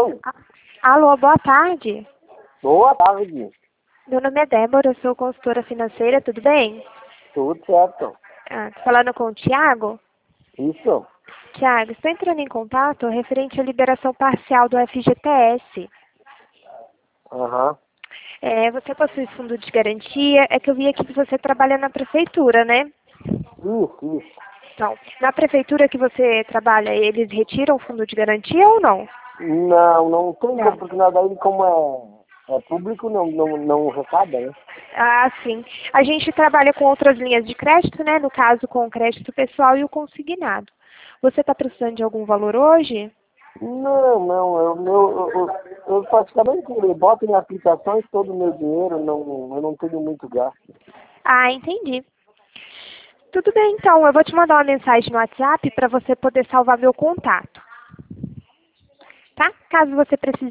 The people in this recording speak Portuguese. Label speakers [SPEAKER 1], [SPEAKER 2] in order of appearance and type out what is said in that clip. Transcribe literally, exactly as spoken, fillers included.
[SPEAKER 1] Alô?
[SPEAKER 2] A- Alô, boa tarde.
[SPEAKER 1] Boa tarde.
[SPEAKER 2] Meu nome é Débora, eu sou consultora financeira, tudo bem?
[SPEAKER 1] Tudo certo.
[SPEAKER 2] Ah, tô falando com o Tiago?
[SPEAKER 1] Isso?
[SPEAKER 2] Tiago, estou entrando em contato referente à liberação parcial do F G T S.
[SPEAKER 1] Aham.
[SPEAKER 2] É, você possui fundo de garantia, é que eu vi aqui que você trabalha na prefeitura, né?
[SPEAKER 1] Isso, isso.
[SPEAKER 2] Então, na prefeitura que você trabalha, eles retiram o fundo de garantia ou não?
[SPEAKER 1] Não, não tem
[SPEAKER 2] Não.
[SPEAKER 1] como, porque nada aí como é, é público, não, não, não recada, né?
[SPEAKER 2] Ah, sim. A gente trabalha com outras linhas de crédito, né? No caso, com o crédito pessoal e o consignado. Você está precisando de algum valor hoje?
[SPEAKER 1] Não, não, eu, eu, eu, eu praticamente boto em aplicações todo o meu dinheiro, não, eu não tenho muito gasto.
[SPEAKER 2] Ah, entendi. Tudo bem, então. Eu vou te mandar uma mensagem no WhatsApp para você poder salvar meu contato. Tá? Caso você precise